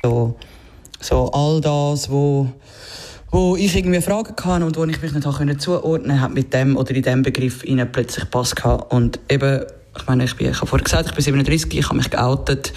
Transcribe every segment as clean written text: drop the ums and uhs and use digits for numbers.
so all das, wo ich irgendwie Fragen hatte und wo ich mich nicht zuordnen konnte, hat mit dem oder in diesem Begriff plötzlich Pass gehabt. Und eben, ich meine, ich habe vorher gesagt, ich bin 37, ich habe mich geoutet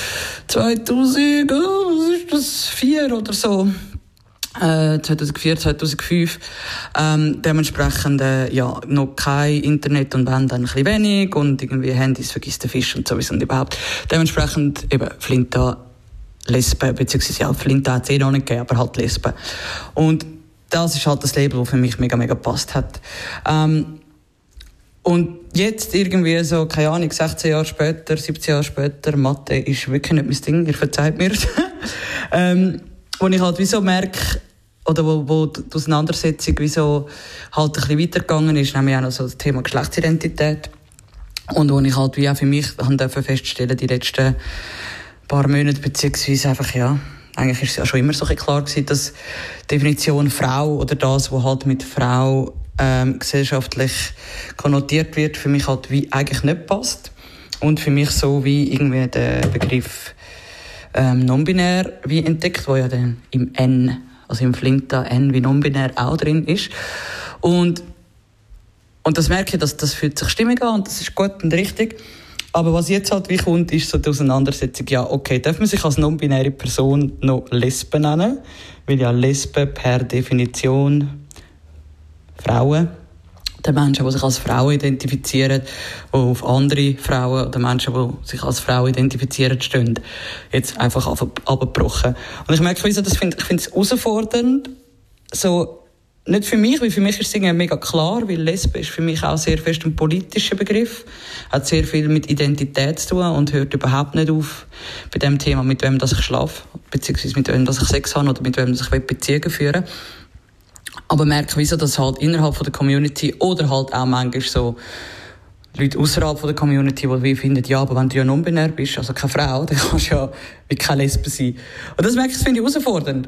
2004 oder so. 2004, 2005. Dementsprechend noch kein Internet und wenn dann ein bisschen wenig und irgendwie Handys vergisst der Fisch und sowieso und überhaupt. Dementsprechend eben Flinta, Lesben, beziehungsweise Flinta hat es noch nicht gegeben, aber halt Lesben. Und das ist halt das Label, das für mich mega, mega gepasst hat. Und jetzt irgendwie so, keine Ahnung, 16 Jahre später, 17 Jahre später, Mathe ist wirklich nicht mein Ding, ihr verzeiht mir. Wo ich halt wie so merke, oder wo die Auseinandersetzung wie so halt ein bisschen weitergegangen ist, nämlich auch noch so das Thema Geschlechtsidentität. Und wo ich halt wie auch für mich feststellen die letzten paar Monate, beziehungsweise einfach, eigentlich ist es ja schon immer so ein bisschen klar gewesen, dass die Definition Frau oder das, was halt mit Frau gesellschaftlich konnotiert wird, für mich halt wie eigentlich nicht passt. Und für mich so wie irgendwie der Begriff non-binär wie entdeckt, wo ja dann im N, also im Flinta N wie non-binär auch drin ist. Und das merke ich, dass das fühlt sich stimmig an und das ist gut und richtig. Aber was jetzt halt wie kommt, ist so die Auseinandersetzung, okay, darf man sich als non-binäre Person noch Lesbe nennen? Weil ja Lesben per Definition Frauen, die Menschen, die sich als Frauen identifizieren, die auf andere Frauen oder Menschen, die sich als Frauen identifizieren, stehen, jetzt einfach abgebrochen. Und ich merke, ich finde es herausfordernd, so, nicht für mich, weil für mich ist es mega klar, weil Lesbe ist für mich auch sehr fest ein politischer Begriff, hat sehr viel mit Identität zu tun und hört überhaupt nicht auf bei dem Thema, mit wem ich schlafe, beziehungsweise mit wem ich Sex habe oder mit wem ich Beziehungen führe. Aber merke, wieso das halt innerhalb der Community oder halt auch manchmal so Leute außerhalb der Community, die wie finden, aber wenn du ja non-binär bist, also keine Frau, dann kannst du ja wie keine Lesbe sein. Und das merke ich, das finde ich herausfordernd.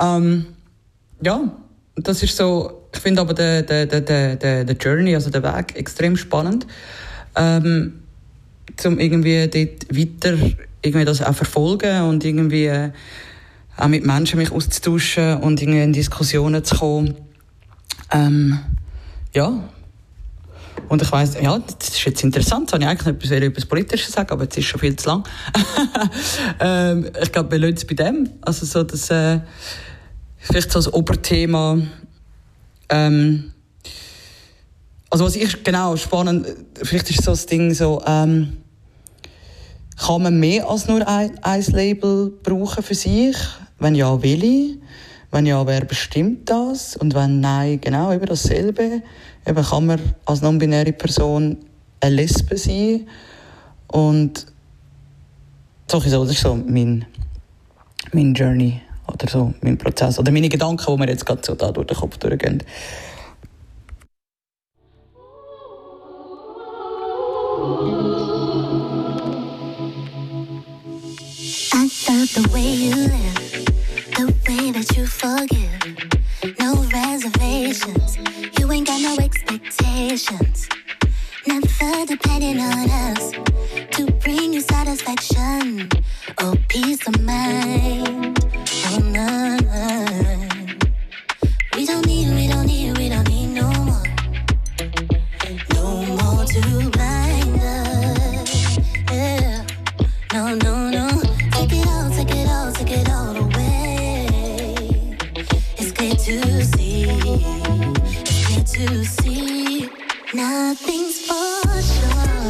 Das ist so, ich finde aber der Journey, also der Weg, extrem spannend, um irgendwie dort weiter irgendwie das auch verfolgen und irgendwie auch mit Menschen mich auszutauschen und irgendwie in Diskussionen zu kommen. Und ich weiss, das ist jetzt interessant, so habe ich eigentlich nicht etwas Politisches sagen, aber jetzt ist schon viel zu lang. Ich glaube, wir lassen es bei dem. Also so das, vielleicht so das Oberthema. Also was ich genau spannend, vielleicht ist so das Ding so, kann man mehr als nur ein Label brauchen für sich? Wenn ja, welche? Wenn ja, wer bestimmt das? Und wenn nein, genau eben dasselbe. Eben kann man als non-binäre Person eine Lesbe sein? Und das ist so mein Journey oder so mein Prozess oder meine Gedanken, die mir jetzt gerade so da durch den Kopf durchgehen. I love the way you live, the way that you forgive. No reservations, you ain't got no expectations. Never depending on us to bring you satisfaction or peace of mind. Oh no, we don't need no more, to blind us. Yeah, no. Take it all away. It's clear to see, nothing's for sure.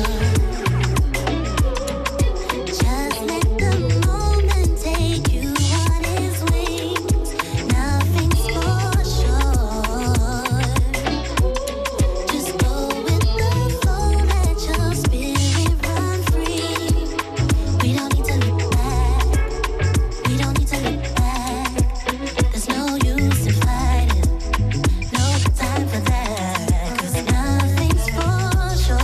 Just let the moment take you on its wings. Nothing's for sure. Just go with the flow, let your spirit run free. We don't need to look back. There's no use in fighting. No time for that. 'Cause nothing's for sure.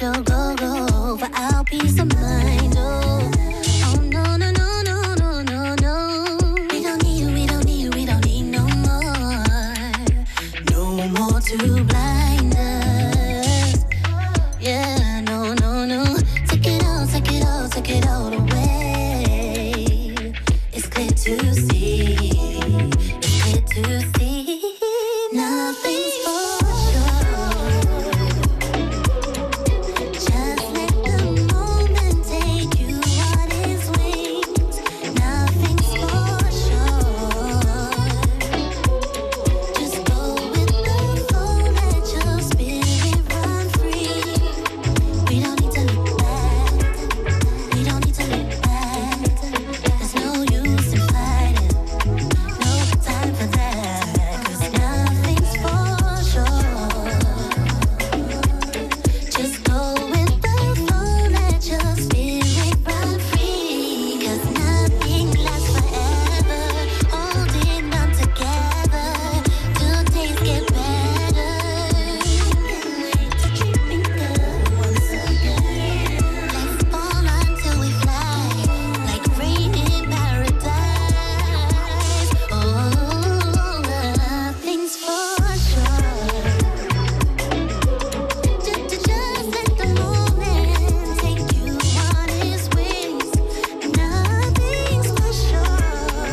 your go for our peace of mind. Oh, oh no, no, no, no, no, no, no. We don't need you, we don't need you, we don't need no more to blind us. Yeah, no, no, no. Take it all, take it all, take it all away. It's clear to see, it's clear to see. Nothing's for sure. Just let the moment take you on its wings. Nothing's for sure. Just go with the flow, let your spirit run free. We don't need to look back. We don't need to look back. There's no use in fighting. No time for that. 'Cause nothing's for sure. Just go with the flow, let your spirit run free. 'Cause nothing lasts forever. Holding on together. Good days get better. To dreaming good once again. Let's fall until we fly, like rain in paradise. Oh, nothing's for sure. Just let the moment take you on its wings. Nothing's for sure.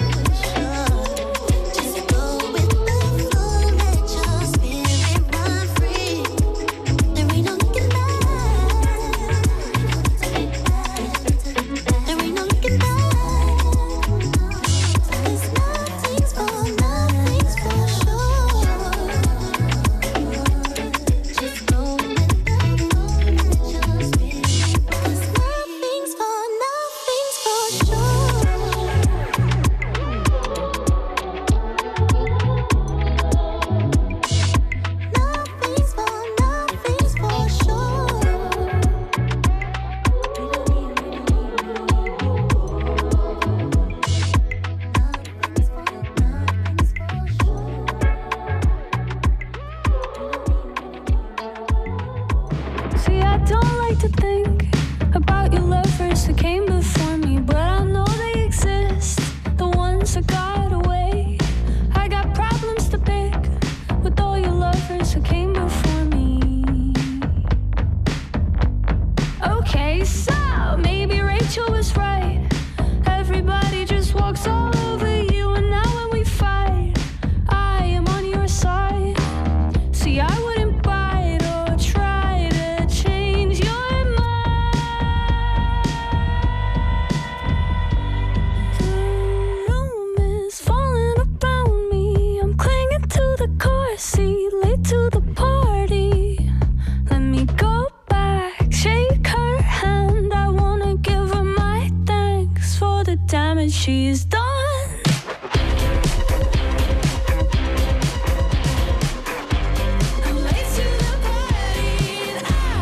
Just go with the flow, let your spirit run free. There ain't no looking back. There ain't no looking back. 'Cause nothing's for sure. Just go with the flow, let your spirit. 'Cause nothing's for sure. Nothing's for See, I don't like to think about your lovers who came before me, but I know they exist, the ones that got away. I got problems to pick with all your lovers who came before me. Okay, so maybe Rachel was right. Everybody just walks all over you, and now when we fight, I am on your side. See, I wouldn't bite or try to change your mind. The room is falling around me. I'm clinging to the car seat, late to the party. Let me go back, shake her hand. I wanna give her my thanks for the damage she's done. I'm late to the party.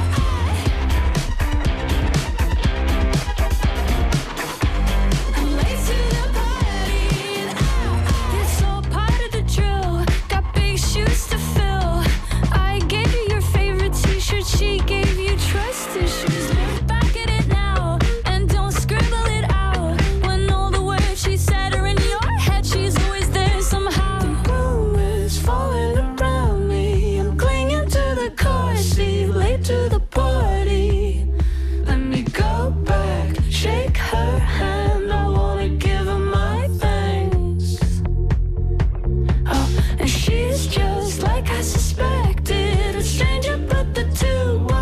I'm late to the party. It's all part of the drill. Got big shoes to fill. I gave you your favorite t-shirt. She gave you trust issues. Look back at it now and don't scribble it out. When all the words she said are in your head, she's always there somehow. The room is falling around me. I'm clinging to the car seat, late to the party. Let me go back, shake her hand. I wanna give her my thanks. Oh, and she's just like I suspected, a stranger, but the two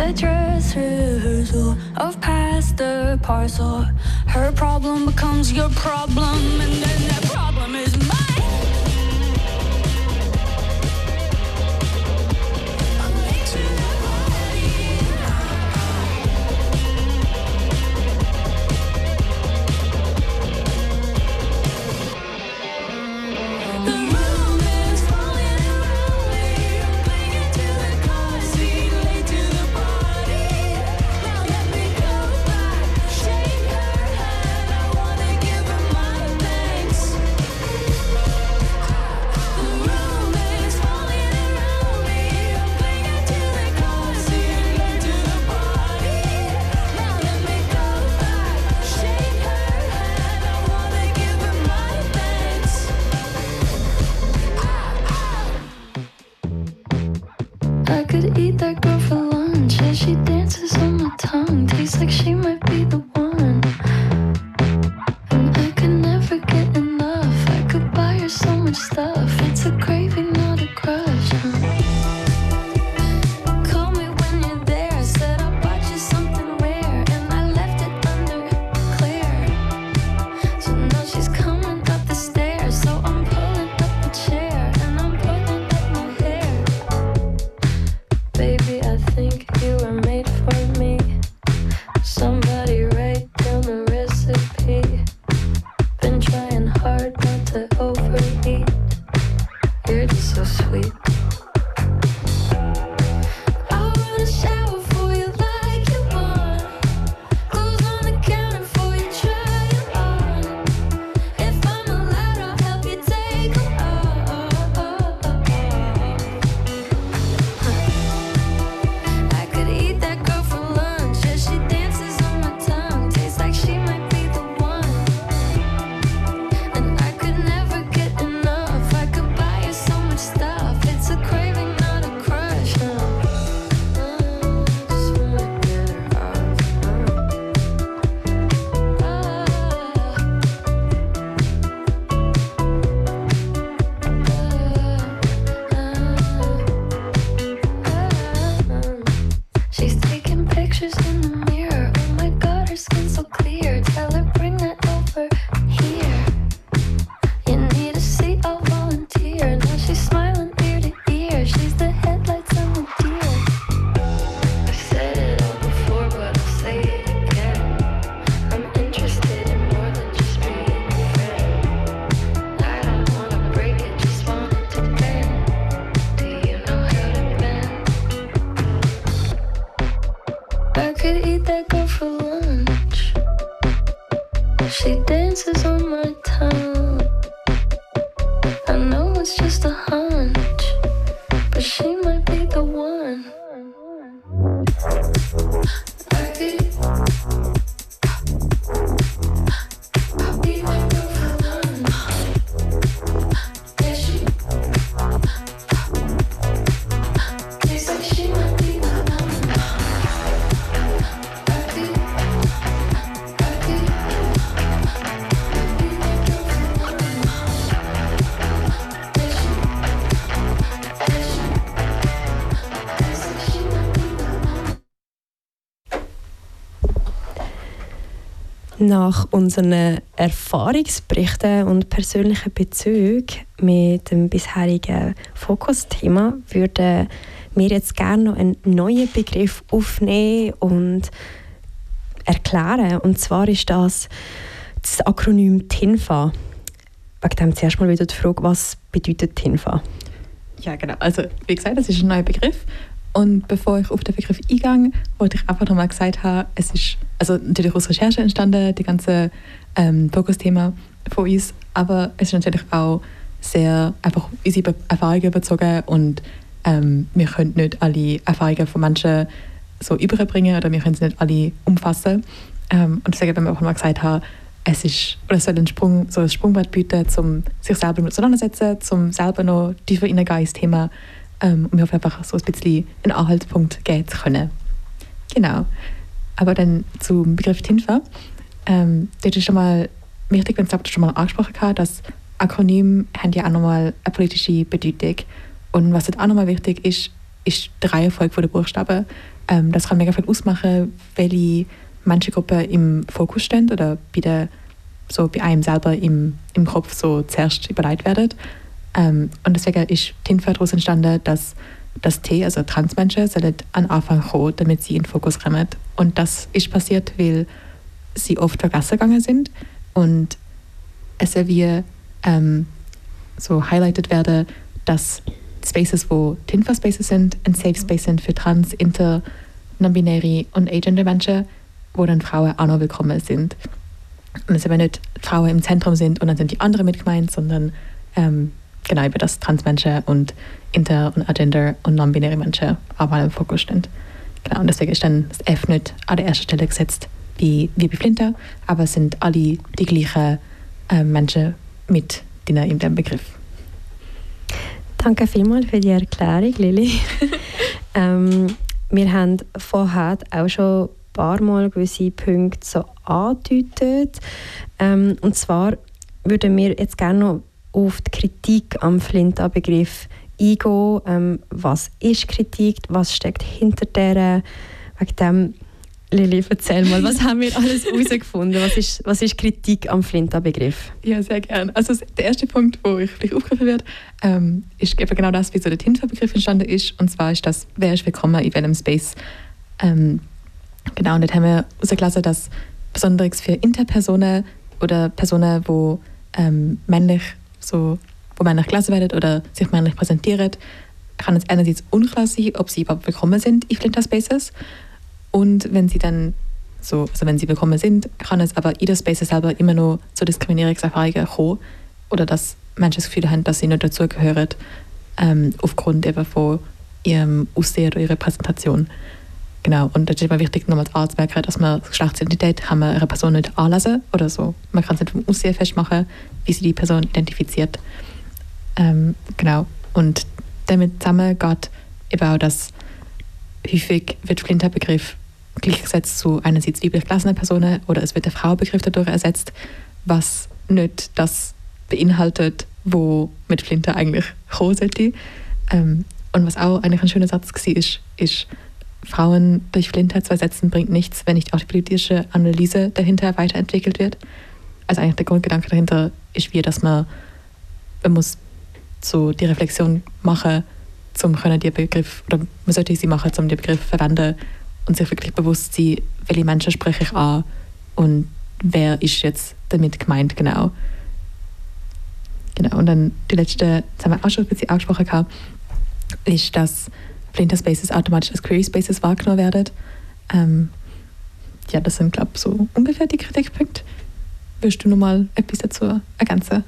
a dress rehearsal of past the parcel. Her problem becomes your problem, and then that problem is mine. I'm late to the party. The room is falling around me. I'm clinging to the car seat, late to the party. Now let me go back, shake her hand. I wanna give her my thanks. The room is falling around me. I'm clinging to the car seat, late to the party. Now let me go back, shake her hand. I wanna give her my thanks. I could eat that girl for lunch as she dances on my tongue. Tastes like she might be the one. And I could never get enough. I could buy her so much stuff. It's a craving, not a crush. Call me when you're there. Said I bought you something rare, and I left it under Claire. So now she's coming up the stairs. So I'm pulling up the chair and I'm pulling up my hair. Baby, I think you were made for me. Somebody write down the recipe. Been trying hard not to overeat. You're just so sweet. I'll run a shower for you like you want. Clothes on the counter for you, try 'em on. If I'm allowed, I'll help you take 'em off. I could eat that girl for lunch as she dances on my tongue. Tastes like she might be the one. And I could never get enough. I could buy her so much stuff. It's a craving, not a crush. Just wanna get her off. She's taking pictures in the mirror. Oh my god, her skin's so clear. Tell her bring that over here. You need a seat, I'll volunteer. Now she's smiling ear to ear. She's the headlights on the deer. I've said it all before, but I'll say it again. I'm interested in more than just being a friend. I don't wanna break it, just want it to bend. Do you know how to bend? I could eat that girl for lunch. She dances on my tongue. I know it's just a hunch, but she might be the one. I could eat that girl for lunch. Yeah, she tastes like she might be the one. I could eat that girl for Nach unseren Erfahrungsberichten und persönlichen Bezügen mit dem bisherigen Fokusthema würden wir jetzt gerne noch einen neuen Begriff aufnehmen und erklären. Und zwar ist das Akronym TINFA. Wegen dem zuerst mal wieder die Frage, was bedeutet TINFA? Ja, genau. Also, wie gesagt, das ist ein neuer Begriff. Und bevor ich auf den Begriff eingehe, wollte ich einfach nochmal gesagt haben, es ist natürlich aus Recherche entstanden, die ganze Fokusthema von uns, aber es ist natürlich auch sehr einfach unsere Erfahrungen bezogen und wir können nicht alle Erfahrungen von Menschen so überbringen oder wir können sie nicht alle umfassen. Und deswegen, wenn wir auch nochmal gesagt haben, es soll ein Sprungbrett bieten, um sich selber mit auseinandersetzen, um selber noch tiefer hineingehen ins Thema. Und wir hoffen einfach so ein bisschen einen Anhaltspunkt geben zu können. Genau. Aber dann zum Begriff TINFA. Das ist schon mal wichtig, wenn es schon mal angesprochen hat, dass Akronyme haben ja auch nochmal eine politische Bedeutung. Und was dort auch nochmal wichtig ist, ist die Reihenfolge der Buchstaben. Das kann mega viel ausmachen, welche Menschengruppen im Fokus stehen oder bei einem selber im Kopf so zuerst überlegt werden. Und deswegen ist die Info daraus entstanden, dass das T, also Transmenschen, sollen an Anfang kommen, damit sie in den Fokus kommen. Und das ist passiert, weil sie oft vergessen gegangen sind und es soll wie so highlighted werden, dass Spaces, wo Tinfa-Spaces sind, ein Safe Space sind für trans, inter, non-binäre und agender Menschen, wo dann Frauen auch noch willkommen sind. Und es eben nicht Frauen im Zentrum sind und dann sind die anderen mit gemeint, sondern genau über das Transmenschen und inter- und agender und non-binäre Menschen auch mal im Fokus stehen. Genau, und deswegen ist dann das F nicht an der ersten Stelle gesetzt wie bei Flinter, aber es sind alle die gleichen Menschen mit in dem Begriff. Danke vielmals für die Erklärung, Lili. Wir haben vorher auch schon ein paar Mal gewisse Punkte so angedeutet. Und zwar würden wir jetzt gerne noch auf die Kritik am Flinta-Begriff eingehen. Was ist Kritik? Was steckt hinter der? Wegen dem, Lili, erzähl mal, was haben wir alles herausgefunden? Was ist Kritik am Flinta-Begriff? Ja, sehr gerne. Also der erste Punkt, wo ich vielleicht aufgegriffen wird, ist eben genau das, wie so der Tinfa-Begriff entstanden ist. Und zwar ist das, wer ist willkommen in welchem Space. Genau, und dort haben wir herausgelassen, dass besonders für Interpersonen oder Personen, wo männlich gelesen werden oder sich männlich präsentieren, kann es einerseits unklar sein, ob sie überhaupt willkommen sind in Flinta-Spaces. Und wenn sie dann wenn sie willkommen sind, kann es aber in den Spaces selber immer noch zu Diskriminierungserfahrungen kommen oder dass Menschen das Gefühl haben, dass sie nicht dazugehören, aufgrund eben von ihrem Aussehen oder ihrer Präsentation. Genau, und da ist immer wichtig, nochmal anzumerken, dass man Geschlechtsidentität kann man einer Person nicht anlesen oder so. Man kann es nicht vom Aussehen festmachen, wie sie die Person identifiziert. Genau, und damit zusammen geht eben auch, dass häufig wird Flinta-Begriff gleichgesetzt zu einerseits weiblich gelesenen Personen oder es wird der Frauenbegriff dadurch ersetzt, was nicht das beinhaltet, wo mit Flinta eigentlich kommen sollte. Und was auch eigentlich ein schöner Satz war, ist Frauen durch Flinta zu ersetzen bringt nichts, wenn nicht auch die politische Analyse dahinter weiterentwickelt wird. Also eigentlich der Grundgedanke dahinter ist dass man muss so die Reflexion machen, zum können die Begriff, oder man sollte sie machen, um den Begriff zu verwenden und sich wirklich bewusst sein, welche Menschen spreche ich an und wer ist jetzt damit gemeint genau. Genau, und dann die letzte, das haben wir auch schon ein bisschen angesprochen gehabt, ist, dass Flinta Spaces automatisch als Query Spaces wahrgenommen werden. Ja, das sind, glaube ich, so ungefähr die Kritikpunkte. Willst du noch mal etwas dazu ergänzen?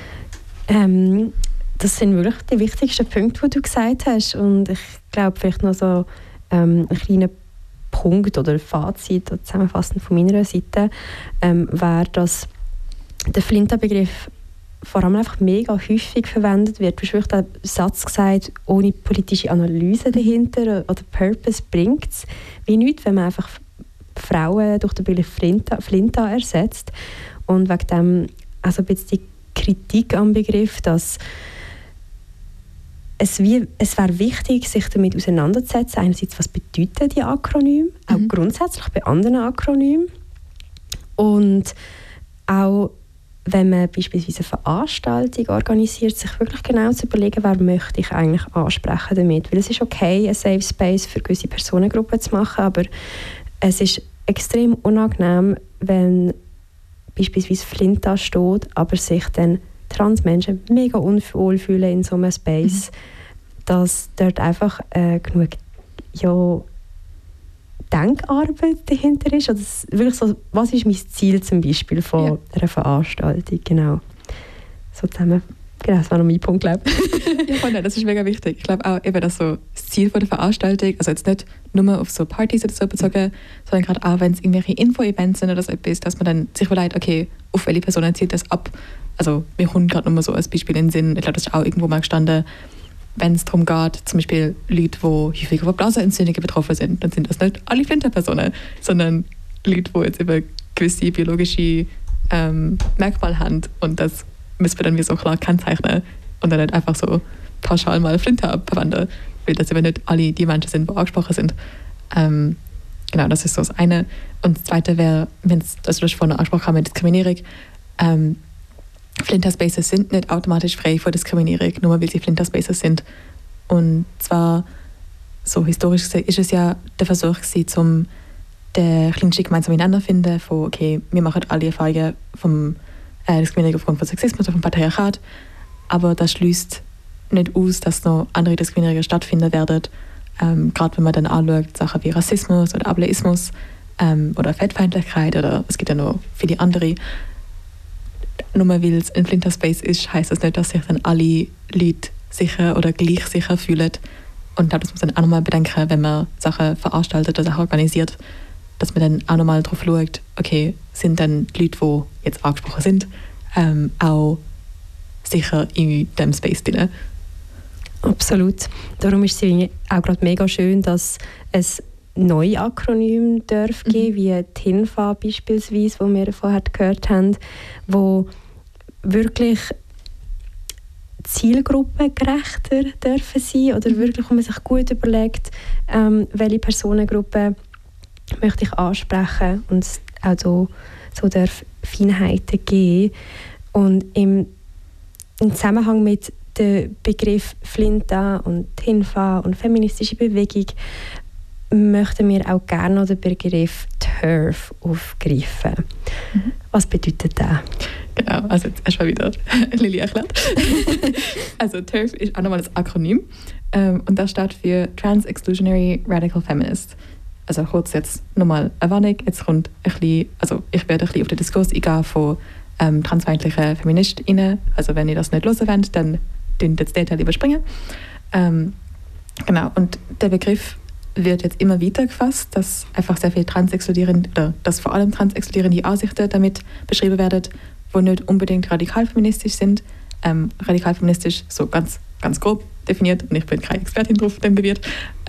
Das sind wirklich die wichtigsten Punkte, die du gesagt hast. Und ich glaube, vielleicht noch so ein kleiner Punkt oder Fazit oder zusammenfassend von meiner Seite wäre, dass der Flinta-Begriff vor allem einfach mega häufig verwendet wird. Du hast wirklich den Satz gesagt, ohne politische Analyse dahinter oder Purpose bringt es wie nichts, wenn man einfach Frauen durch den Begriff Flinta ersetzt. Und wegen dem also ein bisschen die Kritik am Begriff, dass es wäre wichtig, sich damit auseinanderzusetzen. Einerseits, was bedeuten die Akronyme, auch grundsätzlich bei anderen Akronymen. Und auch, wenn man beispielsweise eine Veranstaltung organisiert, sich wirklich genau zu überlegen, wer möchte ich eigentlich ansprechen damit. Weil es ist okay, ein Safe Space für gewisse Personengruppen zu machen, aber es ist extrem unangenehm, wenn beispielsweise Flinta steht, aber sich dann Transmenschen mega unwohl fühlen in so einem Space, dass dort einfach genug Denkarbeit dahinter ist. Oder wirklich so, was ist mein Ziel zum Beispiel von einer Veranstaltung? Genau. So zusammen. Genau, das war noch mein Punkt, glaube ich. Ja, das ist mega wichtig. Ich glaube auch, eben, dass so das Ziel von der Veranstaltung, also jetzt nicht nur auf so Partys oder so bezogen, sondern gerade auch, wenn es irgendwelche Info-Events sind oder so etwas, dass man dann sich überlegt, okay, auf welche Personen zielt das ab? Also wir haben gerade nur so als Beispiel in den Sinn, ich glaube, das ist auch irgendwo mal gestanden, wenn es darum geht, zum Beispiel Leute, die häufig von Blasenentzündungen betroffen sind, dann sind das nicht alle Flinta-Personen, sondern Leute, die jetzt eben gewisse biologische Merkmale haben und das müssen wir dann wie so klar kennzeichnen und dann nicht einfach so pauschal mal Flinta verwenden, weil das eben nicht alle die Menschen sind, die angesprochen sind. Genau, das ist so das eine. Und das zweite wäre, wenn es, also das vorhin angesprochen haben, mit Diskriminierung. Flinterspaces sind nicht automatisch frei von Diskriminierung, nur weil sie Flinterspaces sind. Und zwar, so historisch gesehen, ist es ja der Versuch gewesen, den kleinsten gemeinsam miteinander zu finden, von, okay, wir machen alle Erfahrungen vom Diskriminierung aufgrund von Sexismus oder vom Patriarchat, aber das schließt nicht aus, dass noch andere Diskriminierungen stattfinden werden. Gerade wenn man dann anschaut, Sachen wie Rassismus oder Ableismus oder Fettfeindlichkeit oder es gibt ja noch viele andere. Nur weil es ein Flinterspace ist, heisst das nicht, dass sich dann alle Leute sicher oder gleich sicher fühlen. Und ich glaube, das muss man dann auch nochmal bedenken, wenn man Sachen veranstaltet oder Sachen organisiert, dass man dann auch nochmal darauf schaut, okay, sind dann die Leute, die jetzt angesprochen sind, auch sicher in diesem Space drin. Absolut. Darum ist es auch gerade mega schön, dass es neue Akronyme geben, wie TINFA beispielsweise, wo wir vorher gehört haben, wo wirklich zielgruppengerechter dürfen sein oder wirklich, wo man sich gut überlegt, welche Personengruppe möchte ich ansprechen und es auch so darf Feinheiten geben. Und im Zusammenhang mit dem Begriff Flinta und TINFA und feministische Bewegung möchten wir auch gerne noch den Begriff TERF aufgreifen. Was bedeutet das? Genau, also jetzt erstmal wieder Lili erklärt. Also TERF ist auch nochmal das Akronym und das steht für Trans-Exclusionary Radical Feminist. Also kurz jetzt nochmal eine Warnung, jetzt kommt ein bisschen, also ich werde ein bisschen auf den Diskurs eingehen von transfeindlichen FeministInnen. Also wenn ihr das nicht hören wollt, dann das Detail überspringen. Genau, und der Begriff wird jetzt immer weiter gefasst, dass einfach sehr viel transexkludierende, oder dass vor allem transexkludierende Ansichten damit beschrieben werden, die nicht unbedingt radikal feministisch sind. Radikal feministisch, so ganz, ganz grob definiert, und ich bin keine Expertin drauf, dem Gebiet,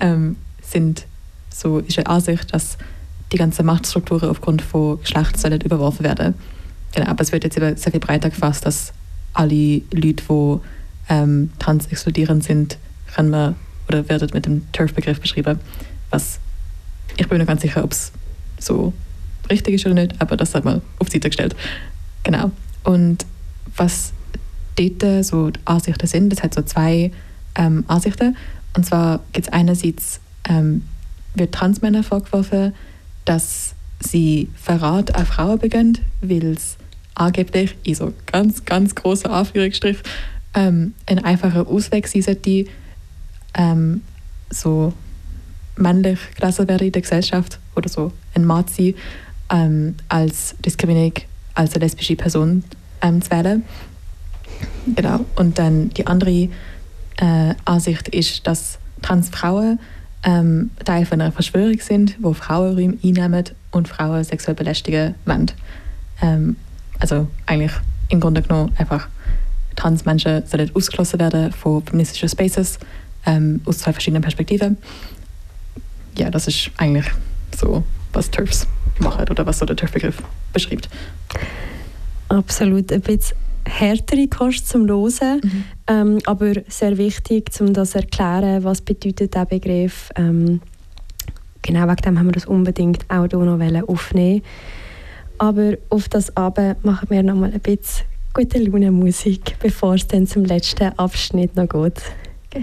ist eine Ansicht, dass die ganzen Machtstrukturen aufgrund von Geschlecht sollen überworfen werden. Genau, aber es wird jetzt eben sehr viel breiter gefasst, dass alle Leute, die transexkludierend sind, können wir oder wird mit dem TERF-Begriff beschrieben, was ich bin mir nicht ganz sicher, ob es so richtig ist oder nicht, aber das hat man auf die Seite gestellt. Genau. Und was dort so die Ansichten sind, das hat so zwei Ansichten. Und zwar gibt es einerseits wird Transmänner vorgeworfen, dass sie Verrat an Frauen begehen, weil es angeblich in so ganz, ganz grossen Anführungsstrich ein einfacher Ausweg sein sollte, so männlich gelesen werden in der Gesellschaft oder so ein Mann zu sein, als Diskriminierung als eine lesbische Person zu wählen. Genau. Und dann die andere Ansicht ist, dass Transfrauen Teil von einer Verschwörung sind, wo Frauenräume einnehmen und Frauen sexuell belästigen wollen. Also eigentlich im Grunde genommen einfach Transmenschen sollen ausgeschlossen werden von feministischen Spaces aus zwei verschiedenen Perspektiven. Ja, das ist eigentlich so, was TERFs machen oder was so der TERF-Begriff beschreibt. Absolut, ein bisschen härtere Kost zum Hören, aber sehr wichtig, um das zu erklären, was bedeutet der Begriff. Genau wegen dem haben wir das unbedingt auch hier noch aufnehmen. Aber auf das Abend machen wir noch mal ein bisschen gute Laune Musik, bevor es dann zum letzten Abschnitt noch geht. Genau.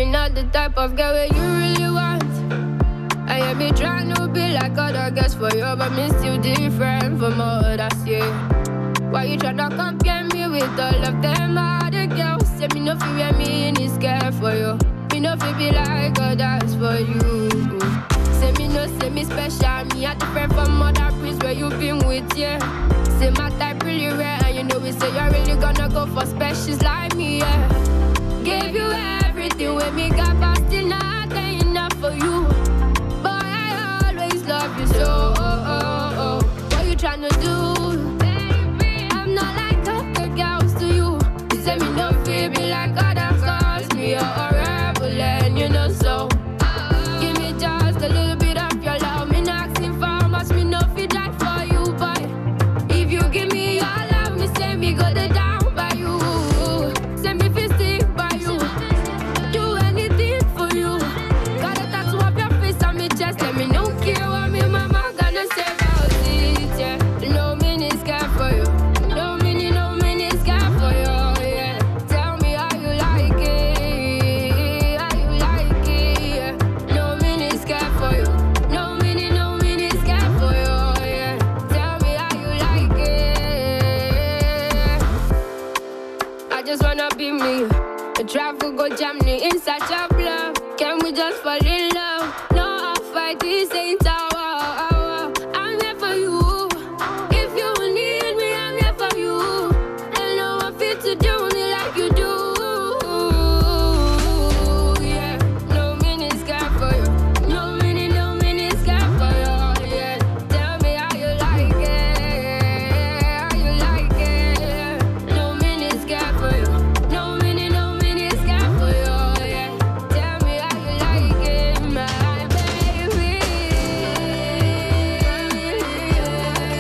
me not the type of girl where you really want. I am me trying to be like other girls for you, but me still different from others, yeah. Why you tryna compare me with all of them other girls? Say me no feel where me in this girl for you. Me no feel be like others for you. Say me no, say me special. Me a different from other breeds where you been with, yeah. Say my type really rare, and you know we say you're really gonna go for specials like me, yeah. Gave you everything when me got, but still not enough for you. Boy, I always love you so. What you tryna do? Baby, I'm not like other girls to you. You say me no feel me like other girls. Me a rebel and you know so. Give me just a little bit of your love. Me not asking for much. Me no feel die for you, boy. If you give me your love, me say me go the down by you. Say me feel stick by you. Do anything for you. Got a tattoo up your face on me chest. Let me know care what me mama gonna say about it, yeah. No minute scared for you. No minute scared for you, yeah. Tell me how you like it, how you like it, yeah. No minute scared for you. No minute scared for you, yeah. Tell me how you like it. I just wanna be me. The traffic go jam me in such a love. Can we just fall in love? No, I'll fight this ain't